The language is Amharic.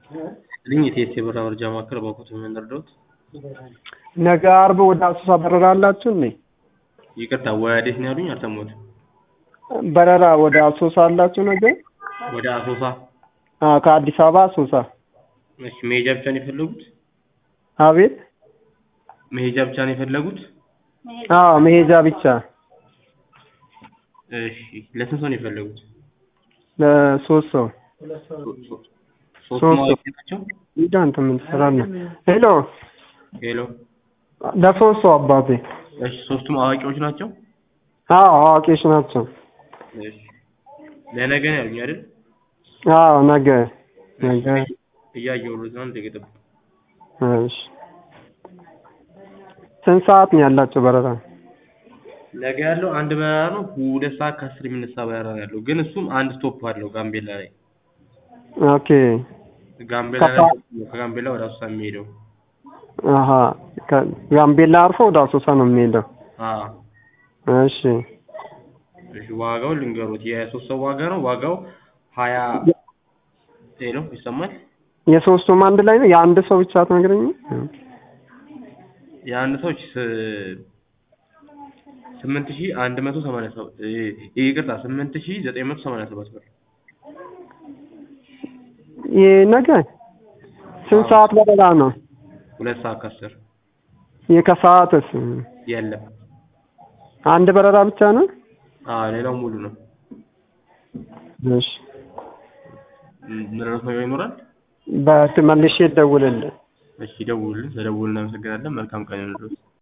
ልኝት የብር መርጃ ማዕከል ባንኮች የምንረዳዎት? ነገ አርብ ወደ አሶሳ በረራ አላችሁ እንዴ? ይቅርታ ወዴት ነው ያሉኝ? አልሰማሁትም። በረራ ወደ አሶሳ አላችሁ ነገ? ወደ አሶሳ? ከአዲስ አበባ አሶሳ። እሺ መሄጃ ብቻ ነው የፈለጉት? አቤት? መሄጃ ብቻ ነው የፈለጉት? መሄጃ ብቻ። እሺ ለስንት ሰው ነው የፈለጉት? ለሶስት ሰው። ሶስት ማዋቂ ናቸው? አንተ ምን ትሰራለህ? ሄሎ ሄሎ። ለሶስት ሰው አባቴ። እሺ ሶስቱም አዋቂዎች ናቸው? አዋቂዎች ናቸው። እሺ ለነገ ነው ያሉኝ አይደል? ነገ እያየሁት ነው። እንደገጠብ እሺ ስንት ሰዓት ነው ያላቸው በረራ? ነገ ያለው አንድ በረራ ነው። 2 ሰዓት ከ10 የሚነሳ በረራ ነው ያለው። ግን እሱም አንድ ስቶፕ አለው ጋምቤላ ላይ። ኦኬ ጋምቤላ ላይ ከጋምቤላ ወደ አሶሳ የሚሄደው። ጋምቤላ አርፎ ወደ አሶሳ ነው የሚሄደው። እሺ ዋጋው ልንገሩት። የሶስት ሰው ዋጋ ነው። ዋጋው 20 ነው። ይሰማል? የሶስቱም አንድ ላይ ነው? የአንድ ሰው ብቻ አትነግረኝ? የአንድ ሰው 8187 ይቅርታ 8987 ብር። ነገ ስንት ሰዓት በረራ ነው? 2 ሰዓት ከ10። የከሰዓትስ? የለም አንድ በረራ ብቻ ነው? ሌላው ሙሉ ነው። እሺ ምንድነው ነገር ይኖራል? በትመልሼ እደውልልህ። እሺ ደውሉልን። ስለደውሉልን እናመሰግናለን። መልካም ቀን ይሁንልዎት።